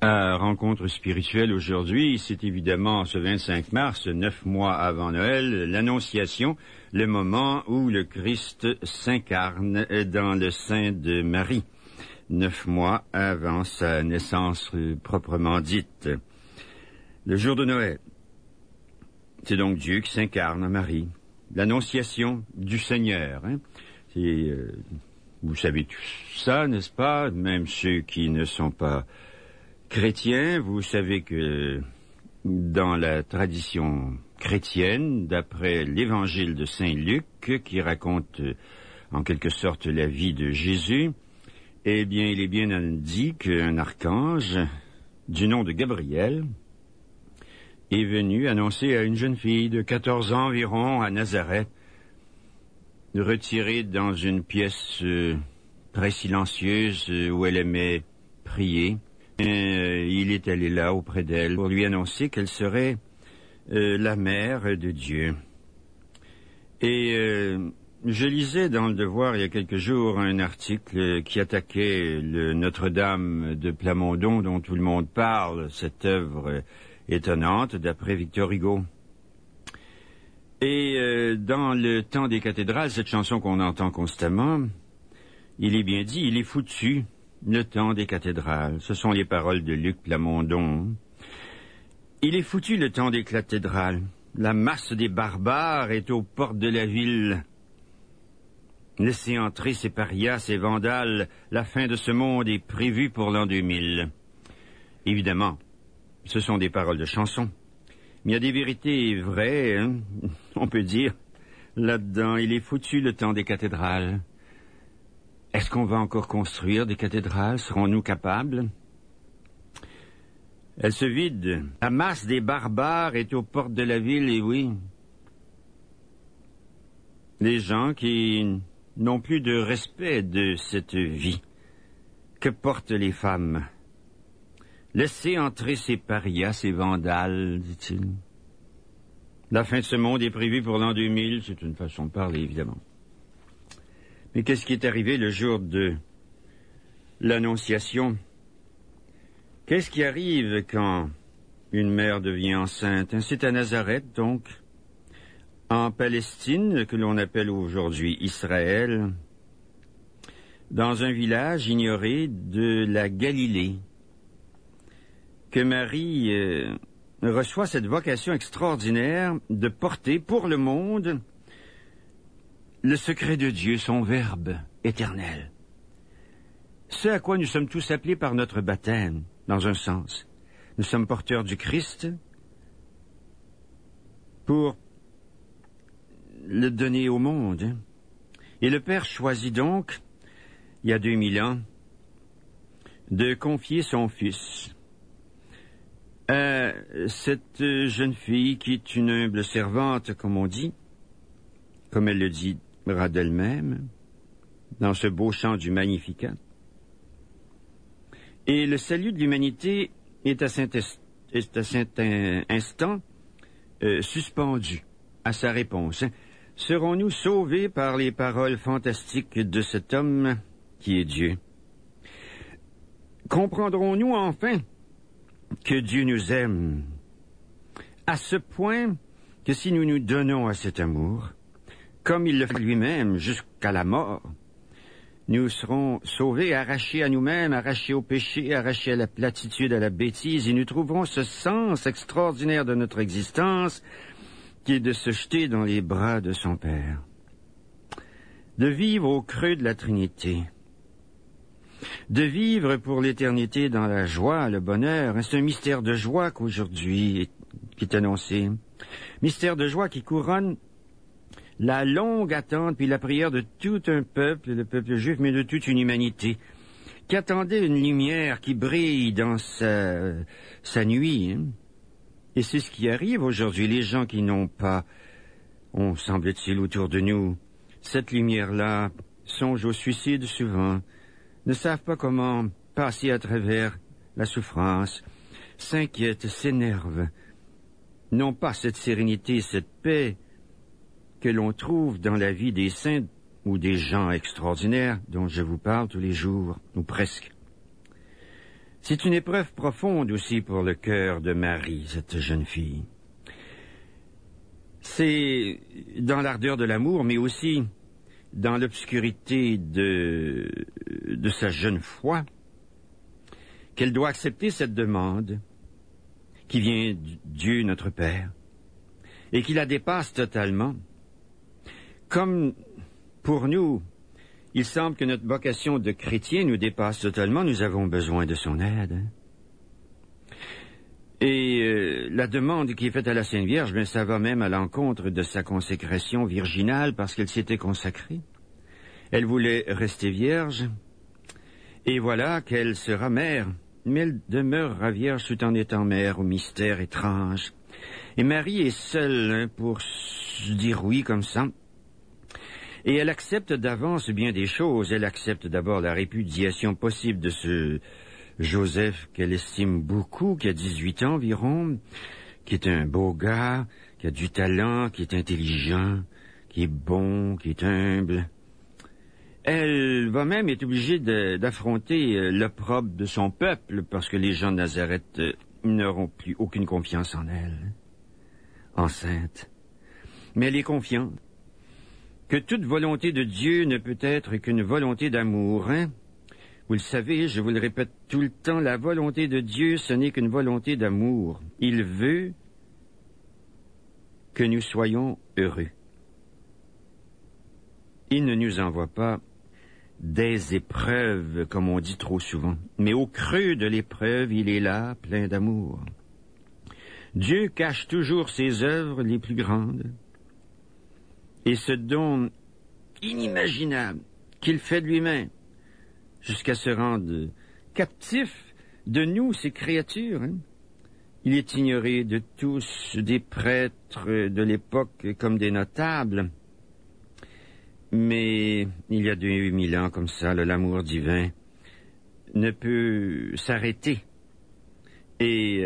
À Rencontre spirituelle aujourd'hui, c'est évidemment ce 25 mars, 9 mois avant Noël, l'Annonciation, le moment où le Christ s'incarne dans le sein de Marie, 9 mois avant sa naissance proprement dite. Le jour de Noël, c'est donc Dieu qui s'incarne en Marie, l'Annonciation du Seigneur. Vous savez tout ça, n'est-ce pas? Même ceux qui ne sont pas chrétiens, vous savez que dans la tradition chrétienne, d'après l'évangile de Saint Luc, qui raconte en quelque sorte la vie de Jésus, eh bien, il est bien dit qu'un archange du nom de Gabriel est venu annoncer à une jeune fille de 14 ans environ à Nazareth, retirée dans une pièce très silencieuse où elle aimait prier. Il est allé là auprès d'elle pour lui annoncer qu'elle serait la mère de Dieu. Et je lisais dans Le Devoir il y a quelques jours un article qui attaquait le Notre-Dame de Plamondon dont tout le monde parle, cette œuvre étonnante d'après Victor Hugo. Et dans Le Temps des cathédrales, cette chanson qu'on entend constamment, il est bien dit, il est foutu. Le temps des cathédrales. Ce sont les paroles de Luc Plamondon. Il est foutu le temps des cathédrales. La masse des barbares est aux portes de la ville. Laissez entrer ces parias, ces vandales. La fin de ce monde est prévue pour l'an 2000. Évidemment, ce sont des paroles de chansons. Mais il y a des vérités vraies, on peut dire. Là-dedans, il est foutu le temps des cathédrales. Est-ce qu'on va encore construire des cathédrales? Serons-nous capables? Elles se vident. La masse des barbares est aux portes de la ville, et oui. Les gens qui n'ont plus de respect de cette vie. Que portent les femmes? Laissez entrer ces parias, ces vandales, dit-il. La fin de ce monde est prévue pour l'an 2000, c'est une façon de parler, évidemment. Mais qu'est-ce qui est arrivé le jour de l'Annonciation? Qu'est-ce qui arrive quand une mère devient enceinte? C'est à Nazareth, donc, en Palestine, que l'on appelle aujourd'hui Israël, dans un village ignoré de la Galilée, que Marie reçoit cette vocation extraordinaire de porter pour le monde le secret de Dieu, son Verbe éternel. Ce à quoi nous sommes tous appelés par notre baptême, dans un sens. Nous sommes porteurs du Christ pour le donner au monde. Et le Père choisit donc, il y a 2000 ans, de confier son Fils à cette jeune fille qui est une humble servante, comme on dit, comme elle le dit d'elle-même, dans ce beau chant du Magnificat. Et le salut de l'humanité est à cet instant suspendu à sa réponse. Serons-nous sauvés par les paroles fantastiques de cet homme qui est Dieu? Comprendrons-nous enfin que Dieu nous aime à ce point que si nous nous donnons à cet amour, comme il le fait lui-même jusqu'à la mort, nous serons sauvés, arrachés à nous-mêmes, arrachés au péché, arrachés à la platitude, à la bêtise, et nous trouverons ce sens extraordinaire de notre existence qui est de se jeter dans les bras de son Père, de vivre au creux de la Trinité, de vivre pour l'éternité dans la joie, le bonheur. C'est un mystère de joie qu'aujourd'hui qui est annoncé. Mystère de joie qui couronne la longue attente puis la prière de tout un peuple, le peuple juif, mais de toute une humanité, qui attendait une lumière qui brille dans sa nuit. Et c'est ce qui arrive aujourd'hui. Les gens qui n'ont pas, semble-t-il, autour de nous, cette lumière-là, songent au suicide souvent, ne savent pas comment passer à travers la souffrance, s'inquiètent, s'énervent, n'ont pas cette sérénité, cette paix que l'on trouve dans la vie des saints ou des gens extraordinaires dont je vous parle tous les jours, ou presque. C'est une épreuve profonde aussi pour le cœur de Marie, cette jeune fille. C'est dans l'ardeur de l'amour, mais aussi dans l'obscurité de sa jeune foi, qu'elle doit accepter cette demande qui vient de Dieu notre Père et qui la dépasse totalement. Comme pour nous, il semble que notre vocation de chrétien nous dépasse totalement, nous avons besoin de son aide. Et la demande qui est faite à la Sainte Vierge, bien, ça va même à l'encontre de sa consécration virginale parce qu'elle s'était consacrée. Elle voulait rester vierge, et voilà qu'elle sera mère, mais elle demeurera vierge tout en étant mère au mystère étrange. Et Marie est seule pour dire oui comme ça. Et elle accepte d'avance bien des choses. Elle accepte d'abord la répudiation possible de ce Joseph qu'elle estime beaucoup, qui a 18 ans environ, qui est un beau gars, qui a du talent, qui est intelligent, qui est bon, qui est humble. Elle va même être obligée d'affronter l'opprobre de son peuple parce que les gens de Nazareth n'auront plus aucune confiance en elle, enceinte. Mais elle est confiante que toute volonté de Dieu ne peut être qu'une volonté d'amour, hein? Vous le savez, je vous le répète tout le temps, la volonté de Dieu, ce n'est qu'une volonté d'amour. Il veut que nous soyons heureux. Il ne nous envoie pas des épreuves, comme on dit trop souvent, mais au creux de l'épreuve, il est là, plein d'amour. Dieu cache toujours ses œuvres les plus grandes, et ce don inimaginable qu'il fait de lui-même, jusqu'à se rendre captif de nous, ces créatures. Hein? Il est ignoré de tous, des prêtres de l'époque comme des notables. Mais il y a 2000 ans comme ça, l'amour divin ne peut s'arrêter. Et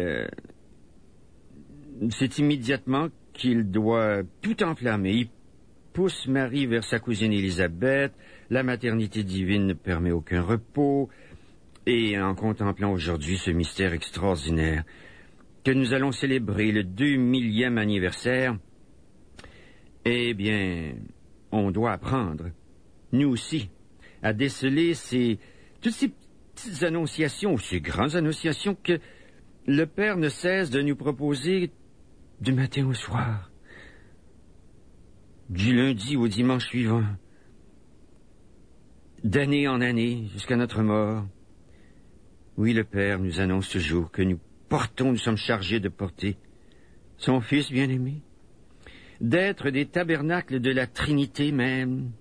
c'est immédiatement qu'il doit tout enflammer. Il pousse Marie vers sa cousine Élisabeth, la maternité divine ne permet aucun repos, et en contemplant aujourd'hui ce mystère extraordinaire que nous allons célébrer, le 2000e anniversaire, eh bien, on doit apprendre, nous aussi, à déceler toutes ces petites annonciations, ces grandes annonciations que le Père ne cesse de nous proposer du matin au soir, du lundi au dimanche suivant, d'année en année, jusqu'à notre mort. Oui, le Père nous annonce toujours que nous sommes chargés de porter son Fils bien-aimé, d'être des tabernacles de la Trinité même.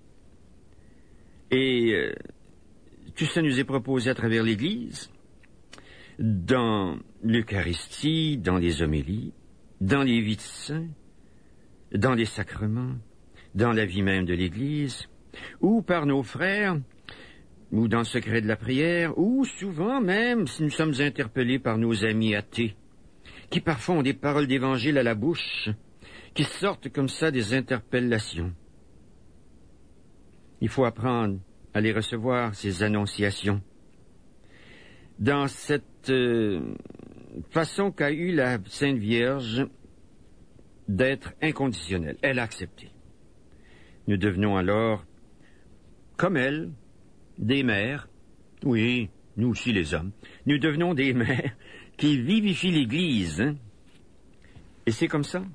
Et tout ça nous est proposé à travers l'Église, dans l'Eucharistie, dans les homélies, dans les vies de saints, dans les sacrements, dans la vie même de l'Église, ou par nos frères, ou dans le secret de la prière, ou souvent même si nous sommes interpellés par nos amis athées, qui parfois ont des paroles d'évangile à la bouche, qui sortent comme ça des interpellations. Il faut apprendre à les recevoir, ces annonciations, dans cette façon qu'a eue la Sainte Vierge d'être inconditionnelle. Elle a accepté. Nous devenons alors, comme elle, des mères. Oui, nous aussi les hommes. Nous devenons des mères qui vivifient l'Église. Hein? Et c'est comme ça.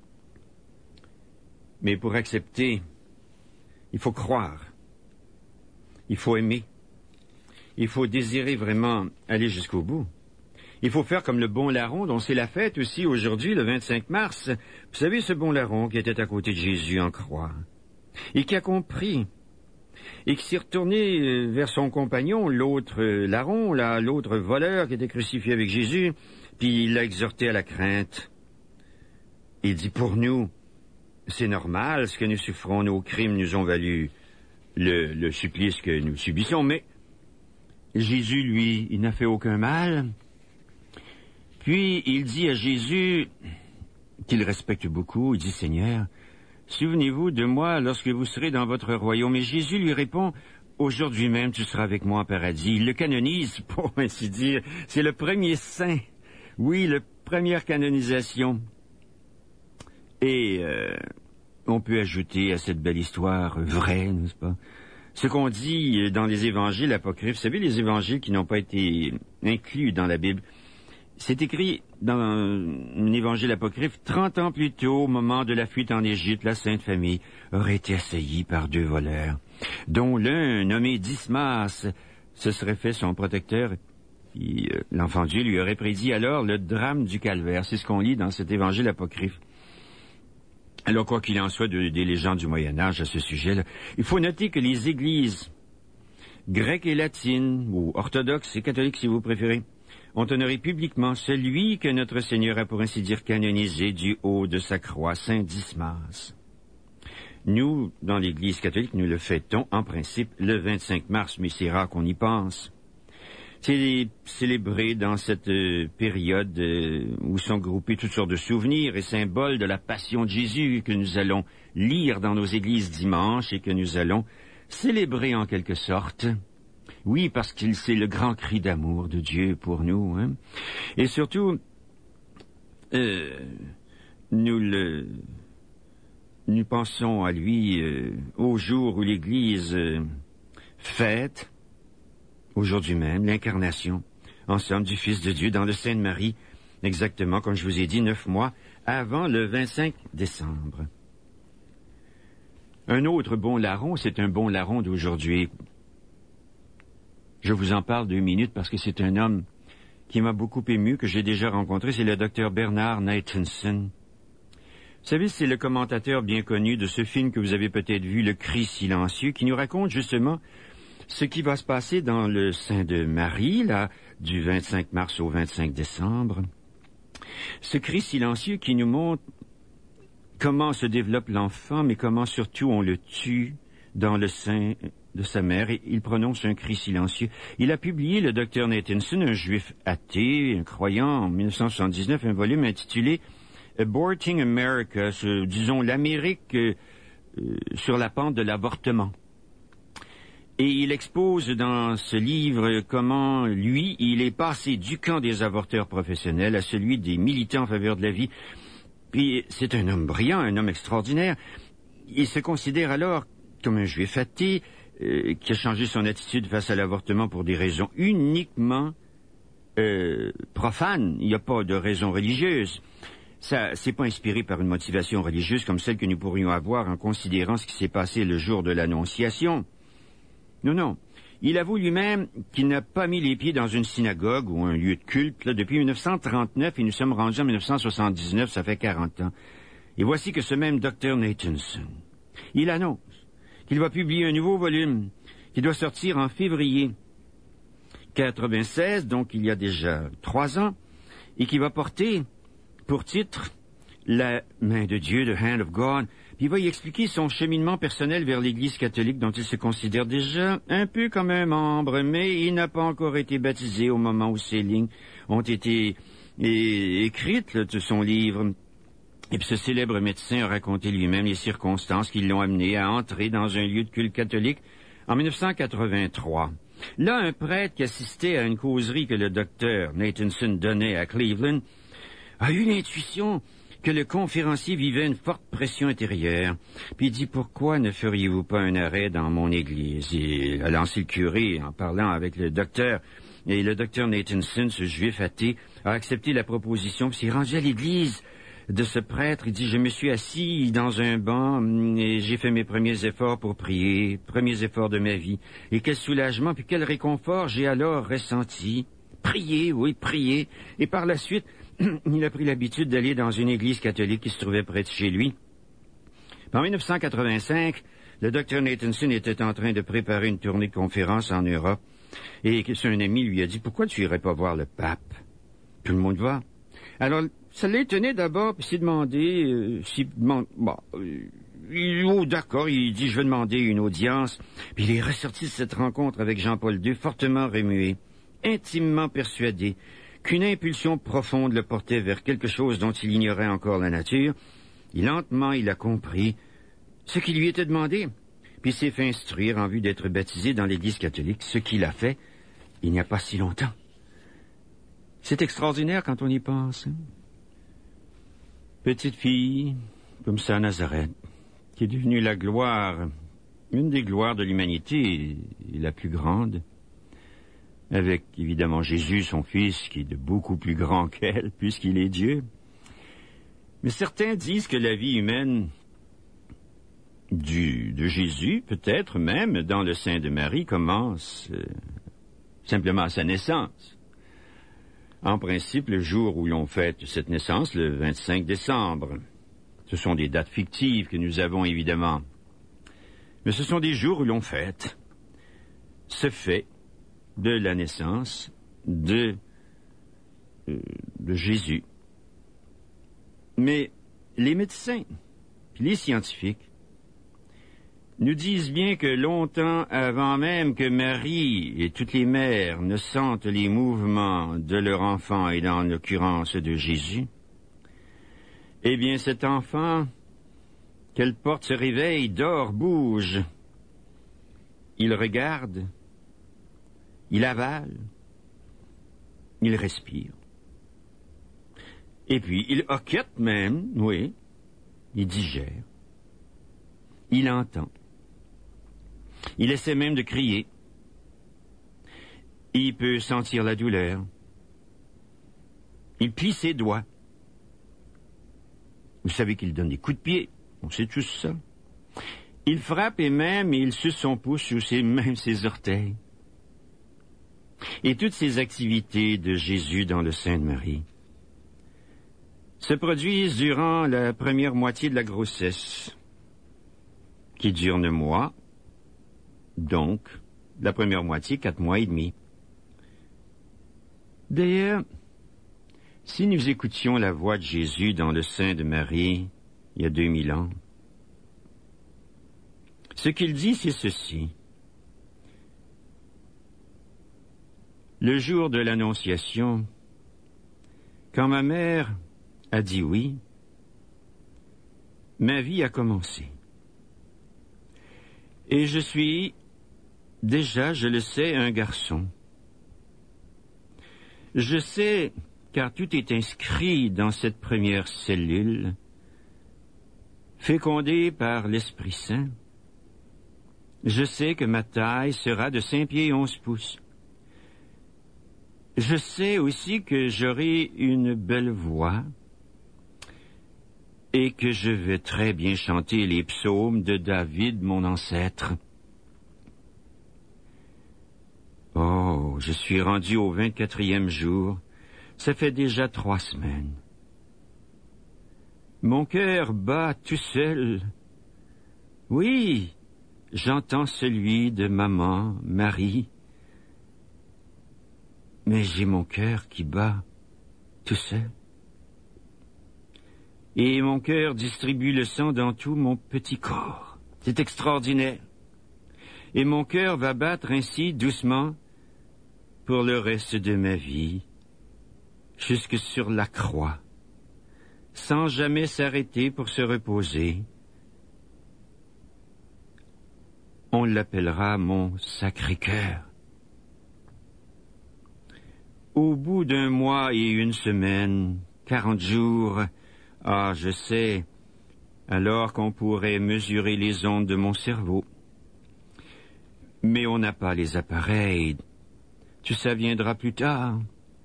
Mais pour accepter, il faut croire. Il faut aimer. Il faut désirer vraiment aller jusqu'au bout. Il faut faire comme le bon larron dont c'est la fête aussi aujourd'hui, le 25 mars. Vous savez, ce bon larron qui était à côté de Jésus en croix et qui a compris et qui s'est retourné vers son compagnon, l'autre larron, l'autre voleur qui était crucifié avec Jésus, puis il l'a exhorté à la crainte. Il dit, pour nous, c'est normal, ce que nous souffrons, nos crimes nous ont valu le supplice que nous subissons, mais Jésus, lui, il n'a fait aucun mal. Puis il dit à Jésus, qu'il respecte beaucoup, il dit, Seigneur, souvenez-vous de moi lorsque vous serez dans votre royaume. Et Jésus lui répond, aujourd'hui même tu seras avec moi en paradis. Il le canonise, pour ainsi dire. C'est le premier saint. Oui, la première canonisation. Et on peut ajouter à cette belle histoire vraie, n'est-ce pas? Ce qu'on dit dans les évangiles apocryphes, vous savez, les évangiles qui n'ont pas été inclus dans la Bible, c'est écrit dans un évangile apocryphe, 30 ans plus tôt, au moment de la fuite en Égypte, la Sainte Famille aurait été assaillie par 2 voleurs, dont l'un, nommé Dismas, se serait fait son protecteur. Et, l'enfant Dieu lui aurait prédit alors le drame du calvaire. C'est ce qu'on lit dans cet évangile apocryphe. Alors, quoi qu'il en soit des légendes du Moyen-Âge à ce sujet-là, il faut noter que les églises grecques et latines, ou orthodoxes et catholiques si vous préférez, ont honoré publiquement celui que notre Seigneur a pour ainsi dire canonisé du haut de sa croix, Saint Dismas. Nous, dans l'Église catholique, nous le fêtons en principe le 25 mars, mais c'est rare qu'on y pense. C'est célébré dans cette période où sont groupés toutes sortes de souvenirs et symboles de la passion de Jésus que nous allons lire dans nos églises dimanche et que nous allons célébrer en quelque sorte. Oui, parce que c'est le grand cri d'amour de Dieu pour nous. Hein? Et surtout, nous pensons à lui au jour où l'Église fête, aujourd'hui même, l'incarnation, en somme, du Fils de Dieu dans le sein de Marie, exactement, comme je vous ai dit, 9 mois avant le 25 décembre. Un autre bon larron, c'est un bon larron d'aujourd'hui. Je vous en parle 2 minutes parce que c'est un homme qui m'a beaucoup ému, que j'ai déjà rencontré, c'est le docteur Bernard Nathanson. Vous savez, c'est le commentateur bien connu de ce film que vous avez peut-être vu, Le Cri silencieux, qui nous raconte justement ce qui va se passer dans le sein de Marie, là, du 25 mars au 25 décembre. Ce cri silencieux qui nous montre comment se développe l'enfant, mais comment surtout on le tue dans le sein de sa mère, et il prononce un cri silencieux. Il a publié, le docteur Nathanson, un juif athée, un croyant, en 1979, un volume intitulé « Aborting America », disons l'Amérique sur la pente de l'avortement. Et il expose dans ce livre comment, lui, il est passé du camp des avorteurs professionnels à celui des militants en faveur de la vie. Puis c'est un homme brillant, un homme extraordinaire. Il se considère alors comme un juif athée qui a changé son attitude face à l'avortement pour des raisons uniquement profanes. Il n'y a pas de raison religieuse. Ça, c'est pas inspiré par une motivation religieuse comme celle que nous pourrions avoir en considérant ce qui s'est passé le jour de l'Annonciation. Non, non. Il avoue lui-même qu'il n'a pas mis les pieds dans une synagogue ou un lieu de culte là, depuis 1939 et nous sommes rendus en 1979, ça fait 40 ans. Et voici que ce même Dr. Nathanson, il annonce qu'il va publier un nouveau volume qui doit sortir en février 96, donc il y a déjà 3 ans, et qui va porter pour titre « La main de Dieu, the hand of God ». Puis il va y expliquer son cheminement personnel vers l'Église catholique dont il se considère déjà un peu comme un membre, mais il n'a pas encore été baptisé au moment où ces lignes ont été écrites de son livre. Et puis ce célèbre médecin a raconté lui-même les circonstances qui l'ont amené à entrer dans un lieu de culte catholique en 1983. Là, un prêtre qui assistait à une causerie que le docteur Nathanson donnait à Cleveland a eu l'intuition que le conférencier vivait une forte pression intérieure. Puis il dit, pourquoi ne feriez-vous pas un arrêt dans mon église? Il a lancé le curé en parlant avec le docteur. Et le docteur Nathanson, ce juif athée, a accepté la proposition. Puis il s'est rendu à l'église de ce prêtre. Il dit, je me suis assis dans un banc et j'ai fait mes premiers efforts pour prier, premiers efforts de ma vie. Et quel soulagement, puis quel réconfort j'ai alors ressenti. Prier, oui, prier. Et par la suite, il a pris l'habitude d'aller dans une église catholique qui se trouvait près de chez lui. En 1985, le docteur Nathanson était en train de préparer une tournée de conférences en Europe et un ami lui a dit « Pourquoi tu irais pas voir le pape? Tout le monde va. » Alors, ça l'étonnait d'abord, puis s'est demandé d'accord, il dit « Je vais demander une audience. » Puis il est ressorti de cette rencontre avec Jean-Paul II fortement remué, intimement persuadé qu'une impulsion profonde le portait vers quelque chose dont il ignorait encore la nature. Et lentement, il a compris ce qui lui était demandé. puis s'est fait instruire en vue d'être baptisé dans l'Église catholique, ce qu'il a fait il n'y a pas si longtemps. C'est extraordinaire quand on y pense. Hein? Petite fille, comme ça à Nazareth, qui est devenue la gloire, une des gloires de l'humanité, et la plus grande, avec évidemment Jésus, son fils, qui est de beaucoup plus grand qu'elle, puisqu'il est Dieu. Mais certains disent que la vie humaine de Jésus, peut-être même dans le sein de Marie, commence simplement à sa naissance. En principe, le jour où l'on fête cette naissance, le 25 décembre. Ce sont des dates fictives que nous avons évidemment. Mais ce sont des jours où l'on fête ce fait de la naissance de Jésus. Mais les médecins, puis les scientifiques, nous disent bien que longtemps avant même que Marie et toutes les mères ne sentent les mouvements de leur enfant, et dans l'occurrence de Jésus, eh bien cet enfant qu'elle porte se réveille, dort, bouge. Il regarde, il avale, il respire. Et puis il hoquette même, oui, il digère, il entend. Il essaie même de crier. Il peut sentir la douleur. Il plie ses doigts. Vous savez qu'il donne des coups de pied. On sait tout ça. Il frappe et même il suce son pouce ou même ses orteils. Et toutes ces activités de Jésus dans le sein de Marie se produisent durant la première moitié de la grossesse, qui dure 9 mois, donc la première moitié 4 mois et demi. D'ailleurs, si nous écoutions la voix de Jésus dans le sein de Marie il y a 2000 ans, ce qu'il dit, c'est ceci. Le jour de l'Annonciation, quand ma mère a dit oui, ma vie a commencé. Et je suis déjà, je le sais, un garçon. Je sais, car tout est inscrit dans cette première cellule, fécondée par l'Esprit Saint. Je sais que ma taille sera de 5 pieds et 11 pouces. Je sais aussi que j'aurai une belle voix et que je vais très bien chanter les psaumes de David, mon ancêtre. Oh, je suis rendu au 24e jour. Ça fait déjà 3 semaines. Mon cœur bat tout seul. Oui, j'entends celui de maman, Marie. Mais j'ai mon cœur qui bat tout seul. Et mon cœur distribue le sang dans tout mon petit corps. C'est extraordinaire. Et mon cœur va battre ainsi doucement pour le reste de ma vie, jusque sur la croix, sans jamais s'arrêter pour se reposer. On l'appellera mon Sacré-Cœur. Au bout d'1 mois et 1 semaine, 40 jours, je sais, alors qu'on pourrait mesurer les ondes de mon cerveau. Mais on n'a pas les appareils. Tout ça viendra plus tard.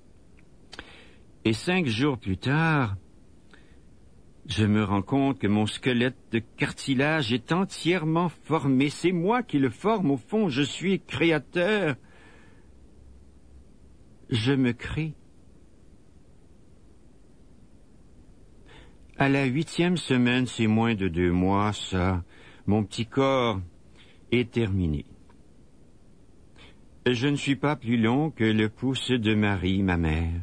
Et 5 jours plus tard, je me rends compte que mon squelette de cartilage est entièrement formé. C'est moi qui le forme, au fond, je suis créateur. Je me crée. À la 8e semaine, c'est moins de 2 mois, ça. Mon petit corps est terminé. Je ne suis pas plus long que le pouce de Marie, ma mère.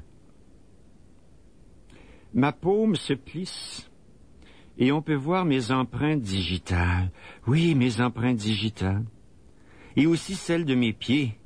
Ma paume se plisse et on peut voir mes empreintes digitales. Oui, mes empreintes digitales. Et aussi celles de mes pieds.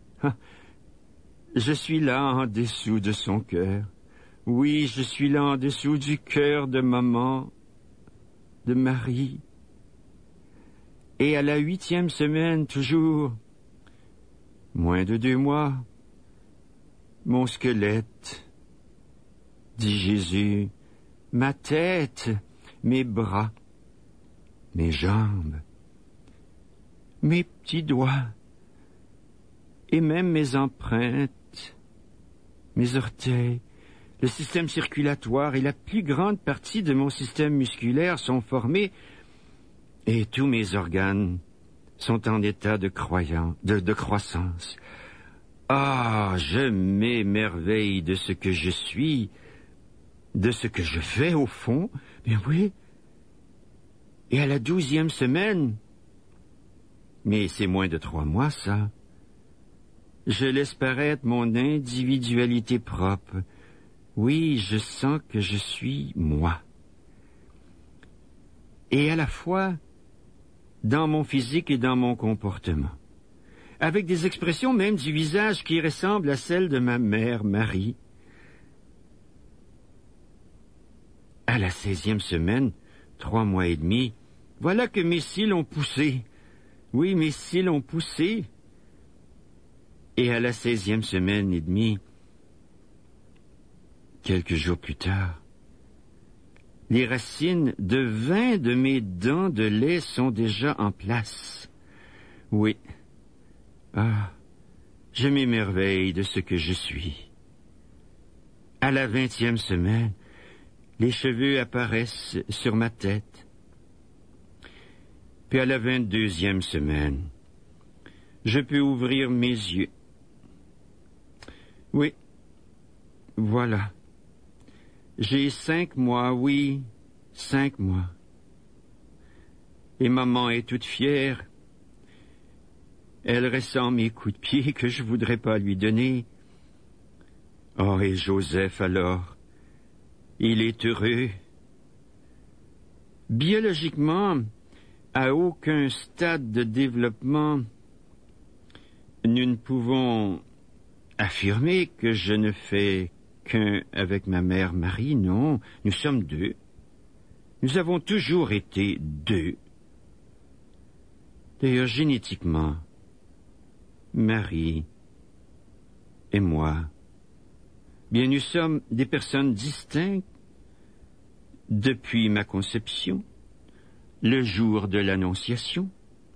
Je suis là en dessous de son cœur. Oui, je suis là en dessous du cœur de maman, de Marie. Et à la 8e semaine, toujours, moins de 2 mois, mon squelette, dit Jésus, ma tête, mes bras, mes jambes, mes petits doigts, et même mes empreintes, mes orteils, le système circulatoire et la plus grande partie de mon système musculaire sont formés et tous mes organes sont en état de croissance. Ah, je m'émerveille de ce que je suis, de ce que je fais au fond. Mais oui. Et à la 12e semaine, mais c'est moins de 3 mois, ça, je laisse paraître mon individualité propre. Oui, je sens que je suis moi. Et à la fois, dans mon physique et dans mon comportement, avec des expressions même du visage qui ressemblent à celles de ma mère Marie. À la 16e semaine, 3 mois et demi, voilà que mes cils ont poussé. Oui, mes cils ont poussé. Et à la 16e semaine et demie, quelques jours plus tard, les racines de 20 de mes dents de lait sont déjà en place. Oui. Ah, je m'émerveille de ce que je suis. À la 20e semaine, les cheveux apparaissent sur ma tête. Puis à la 22e semaine, je peux ouvrir mes yeux. Oui, voilà. J'ai 5 mois, oui, 5 mois. Et maman est toute fière. Elle ressent mes coups de pied que je voudrais pas lui donner. Oh, et Joseph alors, il est heureux. Biologiquement, à aucun stade de développement, nous ne pouvons affirmer que je ne fais qu'un avec ma mère Marie, non, nous sommes 2. Nous avons toujours été 2. D'ailleurs, génétiquement, Marie et moi, bien, nous sommes des personnes distinctes depuis ma conception, le jour de l'Annonciation.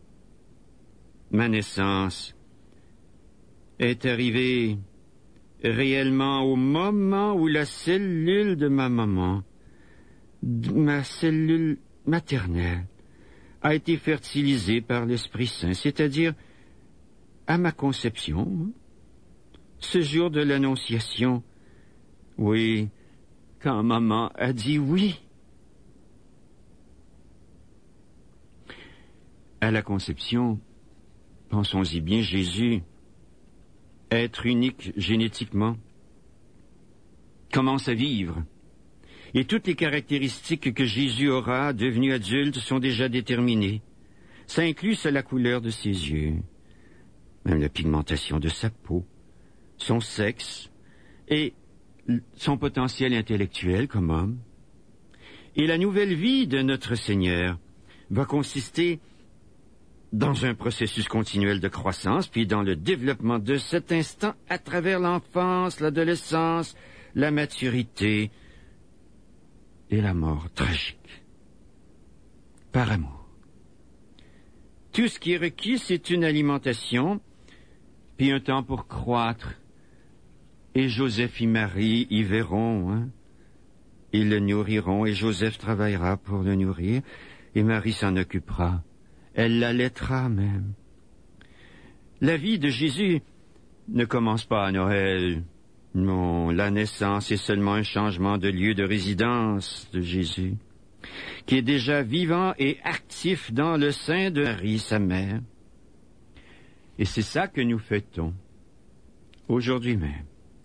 Ma naissance est arrivée réellement au moment où la cellule de ma maman, ma cellule maternelle, a été fertilisée par l'Esprit Saint, c'est-à-dire à ma conception, ce jour de l'Annonciation. Oui, quand maman a dit oui. À la conception, pensons-y bien, Jésus, être unique génétiquement, commence à vivre. Et toutes les caractéristiques que Jésus aura, devenu adulte, sont déjà déterminées. Ça inclut la couleur de ses yeux, même la pigmentation de sa peau, son sexe et son potentiel intellectuel comme homme. Et la nouvelle vie de notre Seigneur va consister dans un processus continuel de croissance, puis dans le développement de cet instant à travers l'enfance, l'adolescence, la maturité et la mort tragique. Par amour. Tout ce qui est requis, c'est une alimentation, puis un temps pour croître. Et Joseph et Marie y verront, hein. Ils le nourriront, et Joseph travaillera pour le nourrir, et Marie s'en occupera. Elle l'allaitera même. La vie de Jésus ne commence pas à Noël. Non, la naissance est seulement un changement de lieu de résidence de Jésus, qui est déjà vivant et actif dans le sein de Marie, sa mère. Et c'est ça que nous fêtons, aujourd'hui même.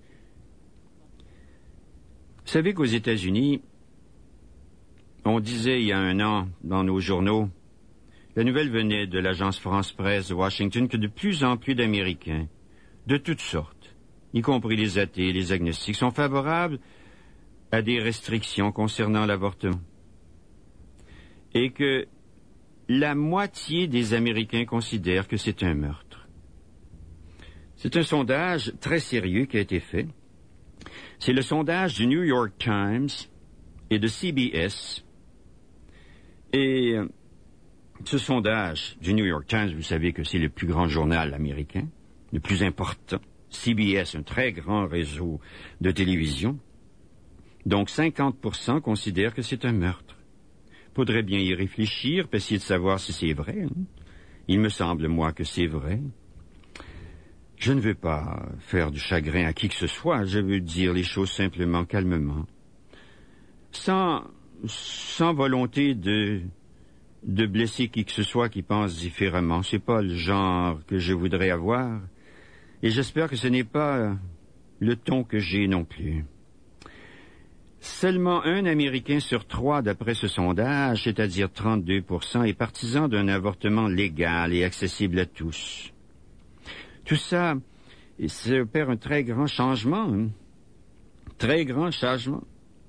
Vous savez qu'aux États-Unis, on disait il y a 1 an dans nos journaux, la nouvelle venait de l'agence France-Presse de Washington, que de plus en plus d'Américains, de toutes sortes, y compris les athées, les agnostiques, sont favorables à des restrictions concernant l'avortement. Et que la moitié des Américains considèrent que c'est un meurtre. C'est un sondage très sérieux qui a été fait. C'est le sondage du New York Times et de CBS. Et ce sondage du New York Times, vous savez que c'est le plus grand journal américain, le plus important. CBS, un très grand réseau de télévision. Donc 50% considèrent que c'est un meurtre. Faudrait bien y réfléchir, pour essayer de savoir si c'est vrai. Hein? Il me semble, moi, que c'est vrai. Je ne veux pas faire du chagrin à qui que ce soit, je veux dire les choses simplement, calmement. Sans volonté de blesser qui que ce soit qui pense différemment. C'est pas le genre que je voudrais avoir. Et j'espère que ce n'est pas le ton que j'ai non plus. Seulement un Américain sur 3, d'après ce sondage, c'est-à-dire 32%, est partisan d'un avortement légal et accessible à tous. Tout ça, ça opère un très grand changement. Hein? Très grand changement.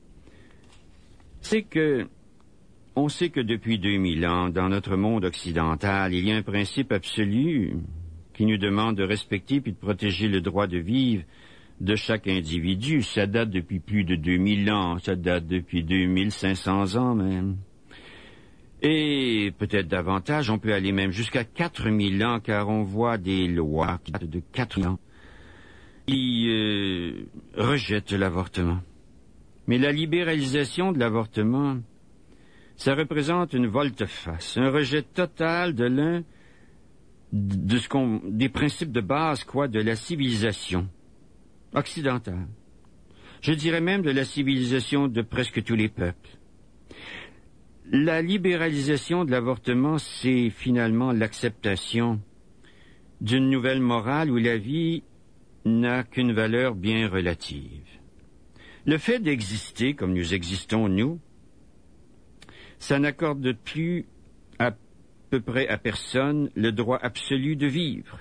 On sait que depuis 2000 ans, dans notre monde occidental, il y a un principe absolu qui nous demande de respecter puis de protéger le droit de vivre de chaque individu. Ça date depuis plus de 2000 ans, ça date depuis 2500 ans même. Et peut-être davantage, on peut aller même jusqu'à 4000 ans, car on voit des lois qui datent de 4000 ans qui rejettent l'avortement. Mais la libéralisation de l'avortement, ça représente une volte-face, un rejet total des principes de base, de la civilisation occidentale. Je dirais même de la civilisation de presque tous les peuples. La libéralisation de l'avortement, c'est finalement l'acceptation d'une nouvelle morale où la vie n'a qu'une valeur bien relative. Le fait d'exister comme nous existons, nous, ça n'accorde plus à peu près à personne le droit absolu de vivre.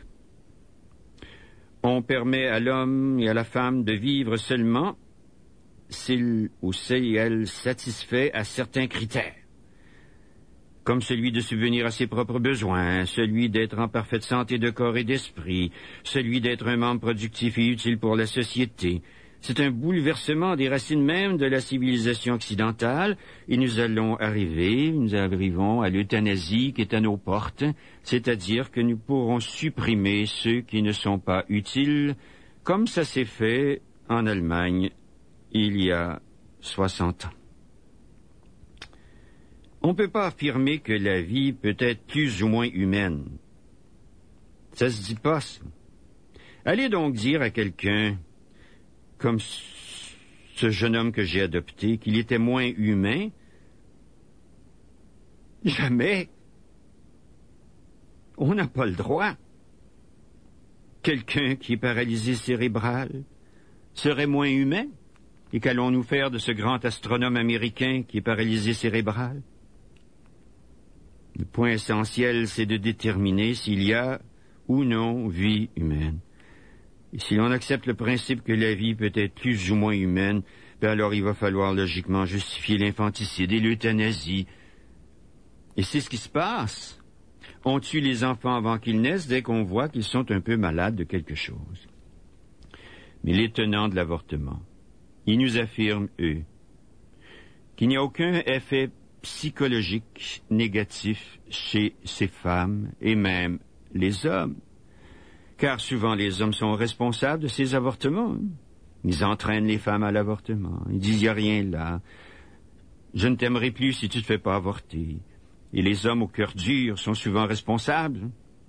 On permet à l'homme et à la femme de vivre seulement s'il ou elle satisfait à certains critères, comme celui de subvenir à ses propres besoins, celui d'être en parfaite santé de corps et d'esprit, celui d'être un membre productif et utile pour la société. C'est un bouleversement des racines même de la civilisation occidentale, et nous arrivons à l'euthanasie qui est à nos portes, c'est-à-dire que nous pourrons supprimer ceux qui ne sont pas utiles, comme ça s'est fait en Allemagne il y a 60 ans. On ne peut pas affirmer que la vie peut être plus ou moins humaine. Ça se dit pas, ça. Allez donc dire à quelqu'un, comme ce jeune homme que j'ai adopté, qu'il était moins humain. Jamais. On n'a pas le droit. Quelqu'un qui est paralysé cérébral serait moins humain? Et qu'allons-nous faire de ce grand astronome américain qui est paralysé cérébral? Le point essentiel, c'est de déterminer s'il y a ou non vie humaine. Et si l'on accepte le principe que la vie peut être plus ou moins humaine, alors il va falloir logiquement justifier l'infanticide et l'euthanasie. Et c'est ce qui se passe. On tue les enfants avant qu'ils naissent dès qu'on voit qu'ils sont un peu malades de quelque chose. Mais les tenants de l'avortement, ils nous affirment, eux, qu'il n'y a aucun effet psychologique négatif chez ces femmes et même les hommes. Car souvent les hommes sont responsables de ces avortements. Ils entraînent les femmes à l'avortement. Ils disent, il n'y a rien là. Je ne t'aimerai plus si tu ne te fais pas avorter. Et les hommes au cœur dur sont souvent responsables.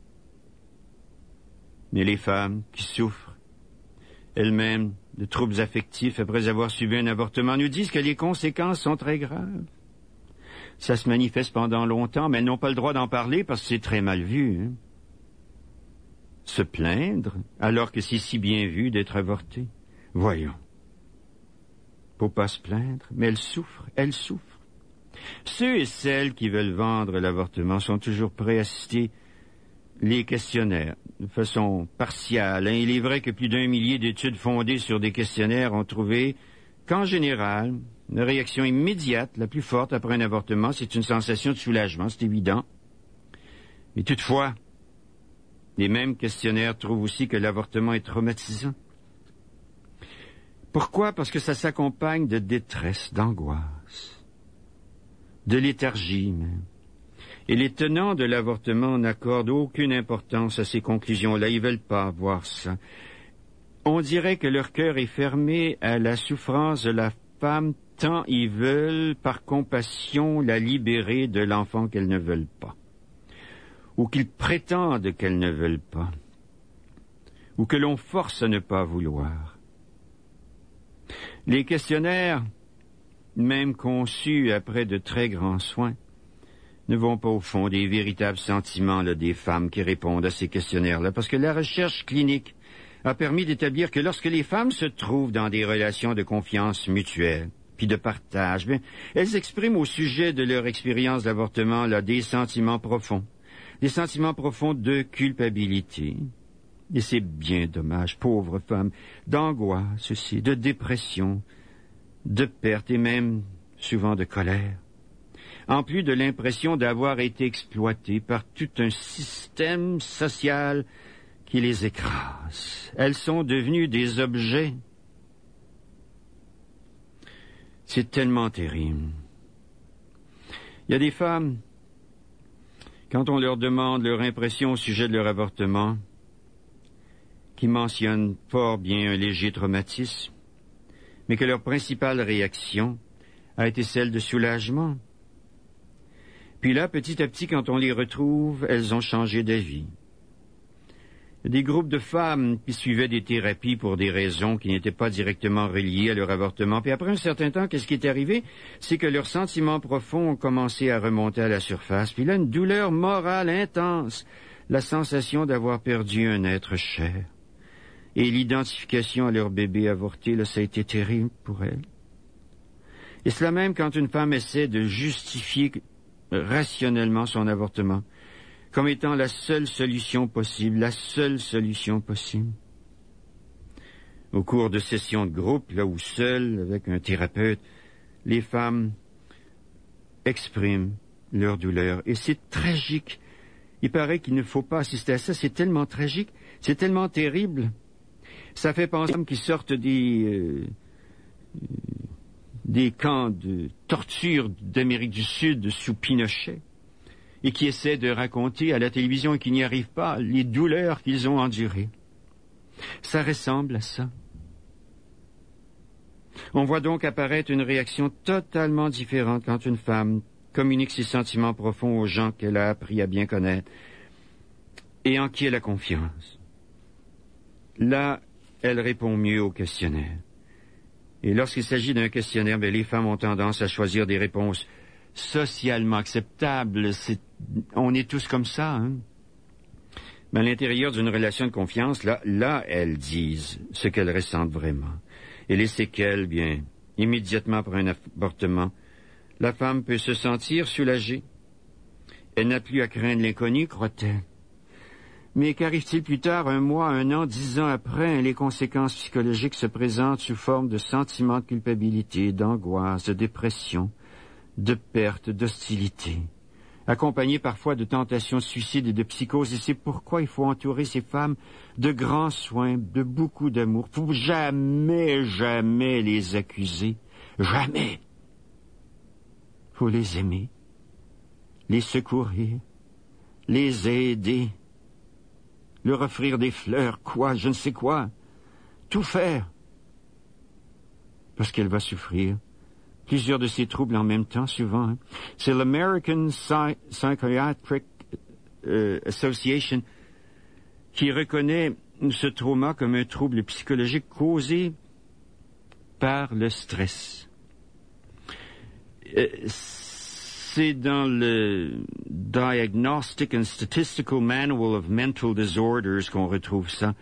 Mais les femmes qui souffrent elles-mêmes de troubles affectifs après avoir subi un avortement nous disent que les conséquences sont très graves. Ça se manifeste pendant longtemps, mais elles n'ont pas le droit d'en parler parce que c'est très mal vu. Hein? Se plaindre, alors que c'est si bien vu d'être avorté. Voyons. Faut pas se plaindre, mais elles souffrent. Ceux et celles qui veulent vendre l'avortement sont toujours prêts à citer les questionnaires de façon partiale. Il est vrai que plus d'1 millier d'études fondées sur des questionnaires ont trouvé qu'en général, la réaction immédiate, la plus forte après un avortement, c'est une sensation de soulagement, c'est évident. Mais toutefois, les mêmes questionnaires trouvent aussi que l'avortement est traumatisant. Pourquoi? Parce que ça s'accompagne de détresse, d'angoisse, de léthargie même. Et les tenants de l'avortement n'accordent aucune importance à ces conclusions-là. Ils veulent pas voir ça. On dirait que leur cœur est fermé à la souffrance de la femme, tant ils veulent, par compassion, la libérer de l'enfant qu'elles ne veulent pas, ou qu'ils prétendent qu'elles ne veulent pas, ou que l'on force à ne pas vouloir. Les questionnaires, même conçus après de très grands soins, ne vont pas au fond des véritables sentiments là, des femmes qui répondent à ces questionnaires-là, parce que la recherche clinique a permis d'établir que lorsque les femmes se trouvent dans des relations de confiance mutuelle, puis de partage, bien, elles expriment au sujet de leur expérience d'avortement là, des sentiments profonds de culpabilité. Et c'est bien dommage, pauvres femmes, d'angoisse aussi, de dépression, de perte et même souvent de colère. En plus de l'impression d'avoir été exploitées par tout un système social qui les écrase. Elles sont devenues des objets. C'est tellement terrible. Il y a des femmes, quand on leur demande leur impression au sujet de leur avortement, qui mentionnent fort bien un léger traumatisme, mais que leur principale réaction a été celle de soulagement. Puis là, petit à petit, quand on les retrouve, elles ont changé d'avis. Des groupes de femmes qui suivaient des thérapies pour des raisons qui n'étaient pas directement reliées à leur avortement. Puis après un certain temps, qu'est-ce qui est arrivé? C'est que leurs sentiments profonds ont commencé à remonter à la surface. Puis là, une douleur morale intense, la sensation d'avoir perdu un être cher. Et l'identification à leur bébé avorté, là, ça a été terrible pour elles. Et cela même quand une femme essaie de justifier rationnellement son avortement, comme étant la seule solution possible, Au cours de sessions de groupe, là où seules, avec un thérapeute, les femmes expriment leur douleur. Et c'est tragique. Il paraît qu'il ne faut pas assister à ça. C'est tellement tragique, c'est tellement terrible. Ça fait penser aux femmes qui sortent des camps de torture d'Amérique du Sud sous Pinochet et qui essaient de raconter à la télévision et qui n'y arrivent pas les douleurs qu'ils ont endurées. Ça ressemble à ça. On voit donc apparaître une réaction totalement différente quand une femme communique ses sentiments profonds aux gens qu'elle a appris à bien connaître et en qui elle a confiance. Là, elle répond mieux au questionnaire. Et lorsqu'il s'agit d'un questionnaire, bien, les femmes ont tendance à choisir des réponses socialement acceptables. On est tous comme ça, hein? Mais à l'intérieur d'une relation de confiance, là, elles disent ce qu'elles ressentent vraiment. Et les séquelles, bien, immédiatement après un avortement, la femme peut se sentir soulagée. Elle n'a plus à craindre l'inconnu, croit-elle. Mais qu'arrive-t-il plus tard, 1 mois, 1 an, 10 ans après, les conséquences psychologiques se présentent sous forme de sentiments de culpabilité, d'angoisse, de dépression, de perte, d'hostilité, accompagnés parfois de tentations de suicide et de psychose. Et c'est pourquoi il faut entourer ces femmes de grands soins, de beaucoup d'amour. Il faut jamais, jamais les accuser. Jamais. Il faut les aimer, les secourir, les aider, leur offrir des fleurs, je ne sais quoi, tout faire, parce qu'elle va souffrir plusieurs de ces troubles en même temps, souvent. Hein. C'est l'American Psychiatric Association qui reconnaît ce trauma comme un trouble psychologique causé par le stress. C'est dans le Diagnostic and Statistical Manual of Mental Disorders qu'on retrouve ça.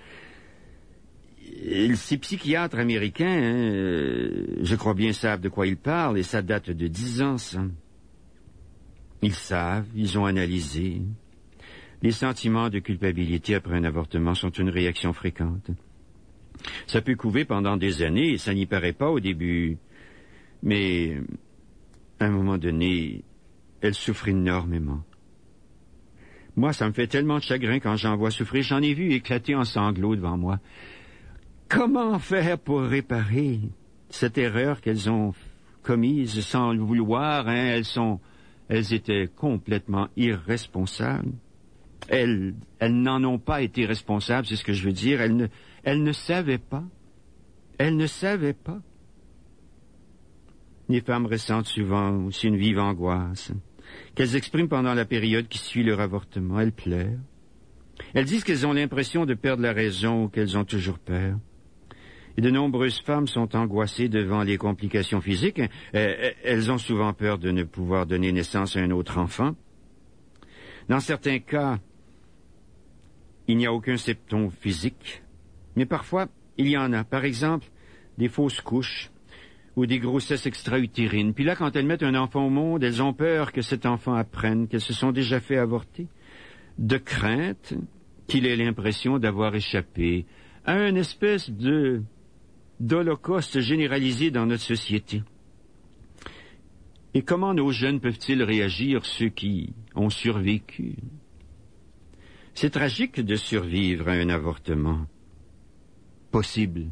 Ces psychiatres américains, je crois bien, savent de quoi ils parlent, et ça date de 10 ans, ça. Ils savent, ils ont analysé. Les sentiments de culpabilité après un avortement sont une réaction fréquente. Ça peut couver pendant des années, et ça n'y paraît pas au début. Mais, à un moment donné, elle souffre énormément. Moi, ça me fait tellement de chagrin quand j'en vois souffrir. J'en ai vu éclater en sanglots devant moi. Comment faire pour réparer cette erreur qu'elles ont commise sans le vouloir, hein? Elles étaient complètement irresponsables. Elles n'en ont pas été responsables, c'est ce que je veux dire. Elles ne savaient pas. Elles ne savaient pas. Les femmes ressentent souvent aussi une vive angoisse qu'elles expriment pendant la période qui suit leur avortement. Elles pleurent. Elles disent qu'elles ont l'impression de perdre la raison ou qu'elles ont toujours peur. Et de nombreuses femmes sont angoissées devant les complications physiques. Elles ont souvent peur de ne pouvoir donner naissance à un autre enfant. Dans certains cas, il n'y a aucun symptôme physique, mais parfois, il y en a. Par exemple, des fausses couches ou des grossesses extra-utérines. Puis là, quand elles mettent un enfant au monde, elles ont peur que cet enfant apprenne qu'elles se sont déjà fait avorter, de crainte qu'il ait l'impression d'avoir échappé à une espèce d'holocauste généralisé dans notre société. Et comment nos jeunes peuvent-ils réagir, ceux qui ont survécu? C'est tragique de survivre à un avortement. Possible.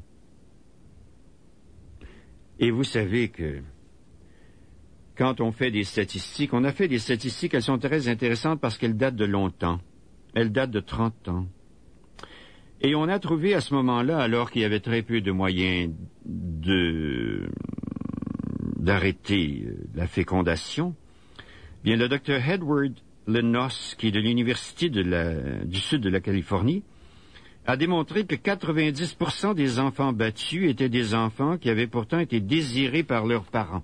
Et vous savez que quand on fait des statistiques, on a fait des statistiques, elles sont très intéressantes parce qu'elles datent de longtemps. Elles datent de 30 ans. Et on a trouvé à ce moment-là, alors qu'il y avait très peu de moyens d'arrêter la fécondation, bien le docteur Edward Lennox, qui est de l'Université du Sud de la Californie, a démontré que 90% des enfants battus étaient des enfants qui avaient pourtant été désirés par leurs parents.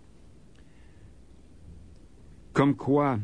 Comme quoi,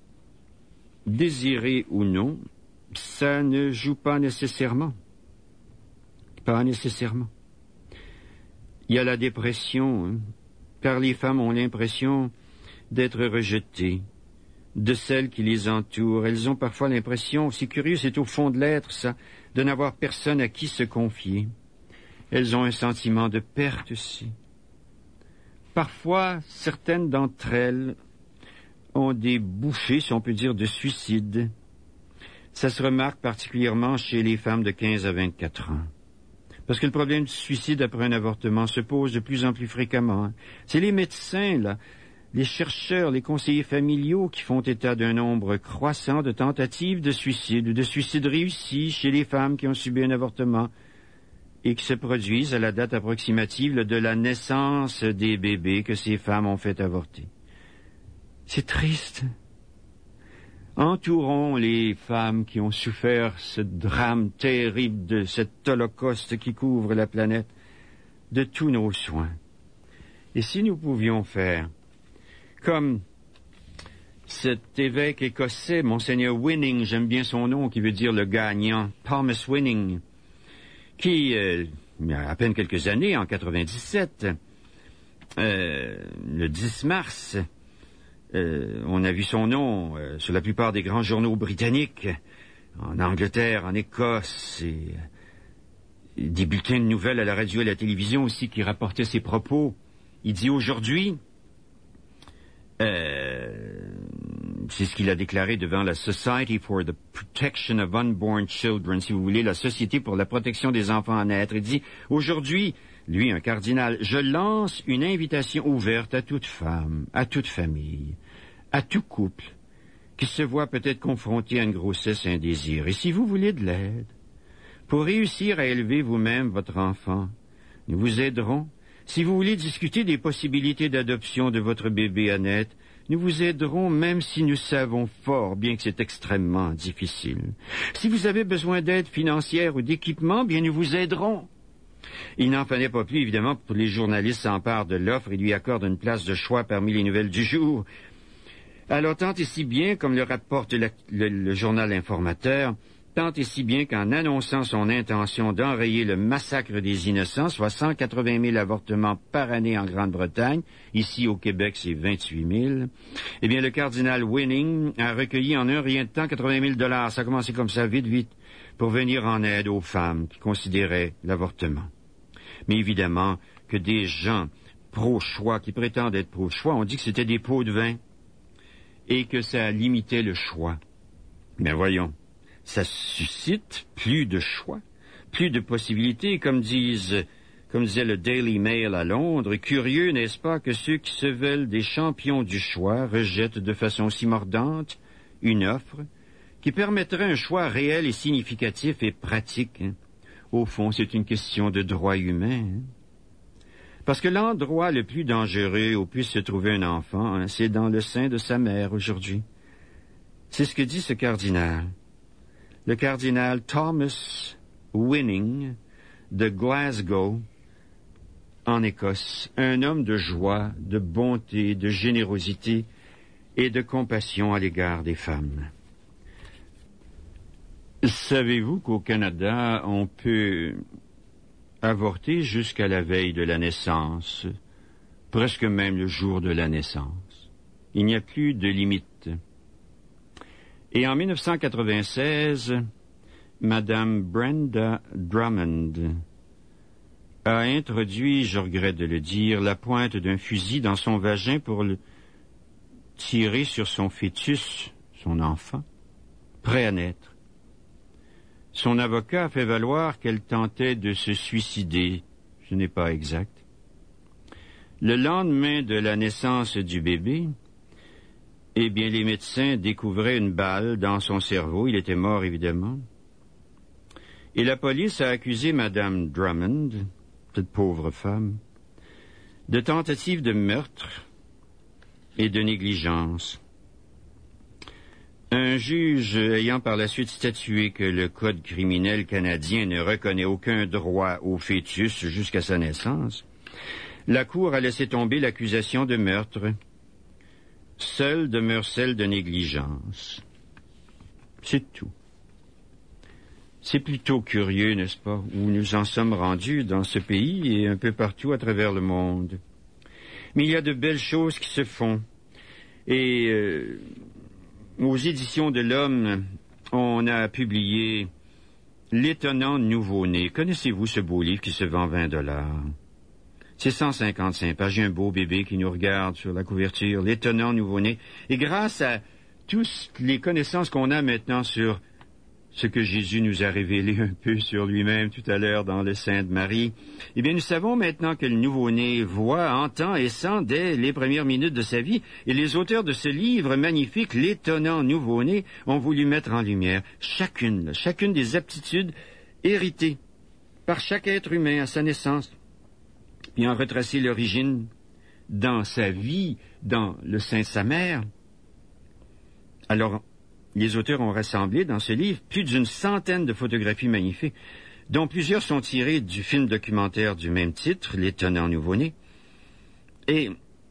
désiré ou non, ça ne joue pas nécessairement. Pas nécessairement. Il y a la dépression, hein, car les femmes ont l'impression d'être rejetées de celles qui les entourent. Elles ont parfois l'impression, c'est curieux, c'est au fond de l'être, ça, de n'avoir personne à qui se confier. Elles ont un sentiment de perte aussi. Parfois, certaines d'entre elles ont des bouchées, si on peut dire, de suicide. Ça se remarque particulièrement chez les femmes de 15 à 24 ans. Parce que le problème du suicide après un avortement se pose de plus en plus fréquemment. C'est les médecins, là, les chercheurs, les conseillers familiaux qui font état d'un nombre croissant de tentatives de suicide ou de suicides réussis chez les femmes qui ont subi un avortement et qui se produisent à la date approximative de la naissance des bébés que ces femmes ont fait avorter. C'est triste. Entourons les femmes qui ont souffert ce drame terrible de cet holocauste qui couvre la planète de tous nos soins. Et si nous pouvions faire comme cet évêque écossais, Monseigneur Winning, j'aime bien son nom, qui veut dire le gagnant, Thomas Winning, qui, il y a à peine quelques années, en 97, le 10 mars, on a vu son nom sur la plupart des grands journaux britanniques, en Angleterre, en Écosse, et des bulletins de nouvelles à la radio et à la télévision aussi qui rapportaient ses propos. Il dit aujourd'hui, c'est ce qu'il a déclaré devant la Society for the Protection of Unborn Children, si vous voulez, la Société pour la protection des enfants à naître. Il dit, aujourd'hui, lui, un cardinal, je lance une invitation ouverte à toute femme, à toute famille, à tout couple, qui se voit peut-être confronté à une grossesse indésirée. Et si vous voulez de l'aide, pour réussir à élever vous-même votre enfant, nous vous aiderons. Si vous voulez discuter des possibilités d'adoption de votre bébé à naître, nous vous aiderons même si nous savons fort bien que c'est extrêmement difficile. Si vous avez besoin d'aide financière ou d'équipement, bien nous vous aiderons. Il n'en fallait pas plus, évidemment, pour que les journalistes s'emparent de l'offre et lui accordent une place de choix parmi les nouvelles du jour. Alors, tant et si bien, comme le rapporte le journal Informateur, tant et si bien qu'en annonçant son intention d'enrayer le massacre des innocents, soit 180 000 avortements par année en Grande-Bretagne, ici au Québec c'est 28 000, eh bien le cardinal Winning a recueilli en un rien de temps 80 000 $, ça a commencé comme ça vite, pour venir en aide aux femmes qui considéraient l'avortement. Mais évidemment que des gens pro-choix, qui prétendent être pro-choix, ont dit que c'était des pots de vin et que ça limitait le choix. Mais voyons, ça suscite plus de choix, plus de possibilités, comme disait le Daily Mail à Londres. Curieux, n'est-ce pas, que ceux qui se veulent des champions du choix rejettent de façon si mordante une offre qui permettrait un choix réel et significatif et pratique. Au fond, c'est une question de droit humain. Parce que l'endroit le plus dangereux où puisse se trouver un enfant, c'est dans le sein de sa mère aujourd'hui. C'est ce que dit ce cardinal. Le cardinal Thomas Winning de Glasgow, en Écosse, un homme de joie, de bonté, de générosité et de compassion à l'égard des femmes. Savez-vous qu'au Canada, on peut avorter jusqu'à la veille de la naissance, presque même le jour de la naissance? Il n'y a plus de limite. Et en 1996, Madame Brenda Drummond a introduit, je regrette de le dire, la pointe d'un fusil dans son vagin pour le tirer sur son fœtus, son enfant, prêt à naître. Son avocat a fait valoir qu'elle tentait de se suicider. Ce n'est pas exact. Le lendemain de la naissance du bébé, eh bien, les médecins découvraient une balle dans son cerveau. Il était mort, évidemment. Et la police a accusé Madame Drummond, cette pauvre femme, de tentative de meurtre et de négligence. Un juge ayant par la suite statué que le Code criminel canadien ne reconnaît aucun droit au fœtus jusqu'à sa naissance, la Cour a laissé tomber l'accusation de meurtre. Seule demeure celle de négligence. C'est tout. C'est plutôt curieux, n'est-ce pas, où nous en sommes rendus dans ce pays et un peu partout à travers le monde. Mais il y a de belles choses qui se font. Et aux éditions de l'Homme, on a publié L'étonnant nouveau-né. Connaissez-vous ce beau livre qui se vend 20$? C'est 155 pages. J'ai un beau bébé qui nous regarde sur la couverture, l'étonnant nouveau-né. Et grâce à toutes les connaissances qu'on a maintenant sur ce que Jésus nous a révélé un peu sur lui-même tout à l'heure dans le sein de Marie, eh bien, nous savons maintenant que le nouveau-né voit, entend et sent dès les premières minutes de sa vie. Et les auteurs de ce livre magnifique, L'étonnant nouveau-né, ont voulu mettre en lumière chacune des aptitudes héritées par chaque être humain à sa naissance, puis en retracer l'origine dans sa vie, dans le sein de sa mère. Alors, les auteurs ont rassemblé dans ce livre plus d'une centaine de photographies magnifiques, dont plusieurs sont tirées du film documentaire du même titre, L'étonnant nouveau-né. Et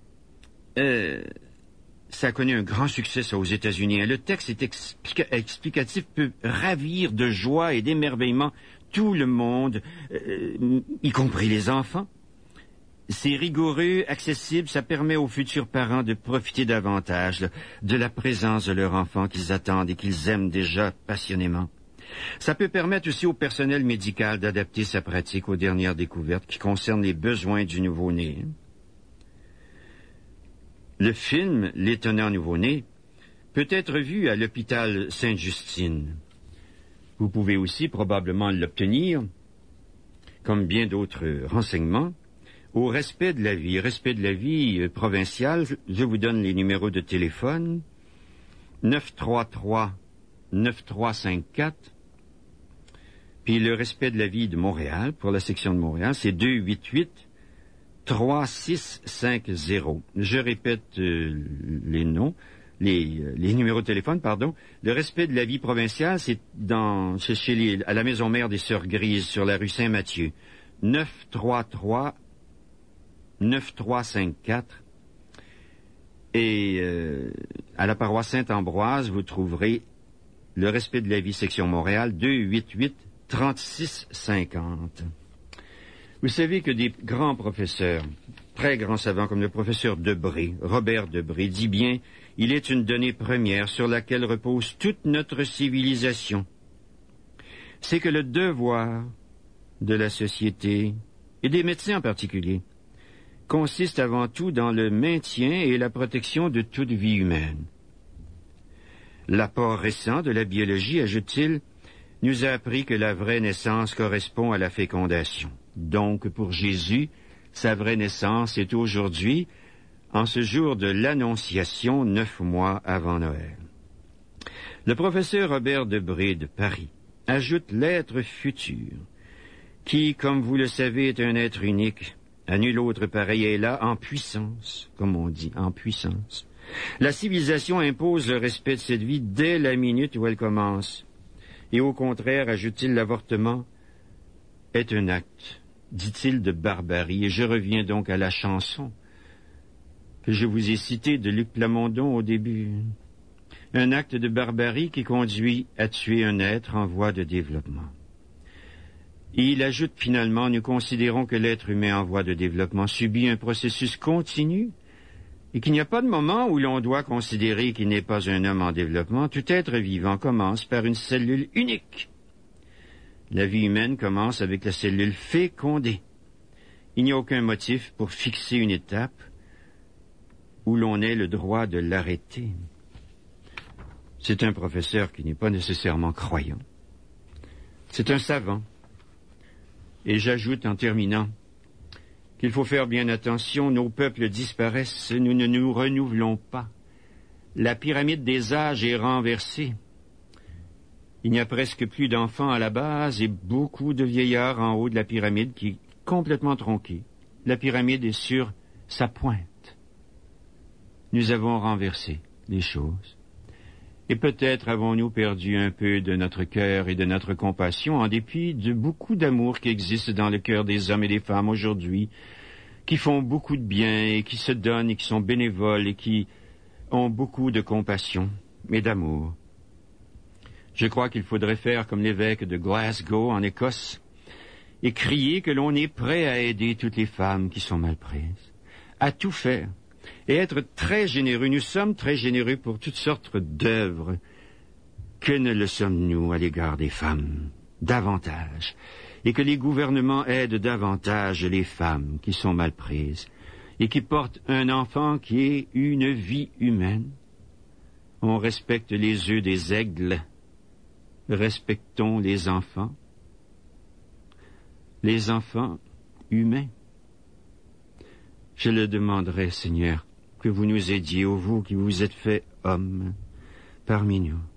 ça a connu un grand succès, ça, aux États-Unis. Le texte est explicatif, peut ravir de joie et d'émerveillement tout le monde, y compris les enfants. C'est rigoureux, accessible, ça permet aux futurs parents de profiter davantage de la présence de leur enfant qu'ils attendent et qu'ils aiment déjà passionnément. Ça peut permettre aussi au personnel médical d'adapter sa pratique aux dernières découvertes qui concernent les besoins du nouveau-né. Le film « L'étonnant nouveau-né » peut être vu à l'hôpital Sainte-Justine. Vous pouvez aussi probablement l'obtenir, comme bien d'autres renseignements, au respect de la vie provinciale. Je vous donne les numéros de téléphone. 933-9354. Puis le respect de la vie de Montréal, pour la section de Montréal, c'est 288-3650. Je répète les noms, les numéros de téléphone, pardon. Le respect de la vie provinciale, c'est à la maison mère des Sœurs Grises, sur la rue Saint-Mathieu. 933-9354. Et à la paroisse Saint-Ambroise, vous trouverez le respect de la vie section Montréal, 288-3650. Vous savez que des grands professeurs, très grands savants comme le professeur Debré, Robert Debré, dit bien, il est une donnée première sur laquelle repose toute notre civilisation. C'est que le devoir de la société, et des médecins en particulier, consiste avant tout dans le maintien et la protection de toute vie humaine. L'apport récent de la biologie, ajoute-t-il, nous a appris que la vraie naissance correspond à la fécondation. Donc, pour Jésus, sa vraie naissance est aujourd'hui, en ce jour de l'Annonciation, 9 mois avant Noël. Le professeur Robert Debré de Paris ajoute l'être futur, qui, comme vous le savez, est un être unique, à nul autre pareil, est là en puissance, comme on dit, en puissance. La civilisation impose le respect de cette vie dès la minute où elle commence. Et au contraire, ajoute-t-il, l'avortement est un acte, dit-il, de barbarie. Et je reviens donc à la chanson que je vous ai citée de Luc Plamondon au début. Un acte de barbarie qui conduit à tuer un être en voie de développement. Et il ajoute finalement, nous considérons que l'être humain en voie de développement subit un processus continu et qu'il n'y a pas de moment où l'on doit considérer qu'il n'est pas un homme en développement. Tout être vivant commence par une cellule unique. La vie humaine commence avec la cellule fécondée. Il n'y a aucun motif pour fixer une étape où l'on ait le droit de l'arrêter. C'est un professeur qui n'est pas nécessairement croyant. C'est un savant. Et j'ajoute en terminant qu'il faut faire bien attention, nos peuples disparaissent, nous ne nous renouvelons pas. La pyramide des âges est renversée. Il n'y a presque plus d'enfants à la base et beaucoup de vieillards en haut de la pyramide qui est complètement tronquée. La pyramide est sur sa pointe. Nous avons renversé les choses. Et peut-être avons-nous perdu un peu de notre cœur et de notre compassion en dépit de beaucoup d'amour qui existe dans le cœur des hommes et des femmes aujourd'hui, qui font beaucoup de bien et qui se donnent et qui sont bénévoles et qui ont beaucoup de compassion et d'amour. Je crois qu'il faudrait faire comme l'évêque de Glasgow en Écosse et crier que l'on est prêt à aider toutes les femmes qui sont mal prises, à tout faire. Et être très généreux. Nous sommes très généreux pour toutes sortes d'œuvres. Que ne le sommes-nous à l'égard des femmes? Davantage. Et que les gouvernements aident davantage les femmes qui sont mal prises et qui portent un enfant qui est une vie humaine. On respecte les œufs des aigles. Respectons les enfants. Les enfants humains. Je le demanderai, Seigneur, que vous nous aidiez, ô vous qui vous êtes fait homme parmi nous.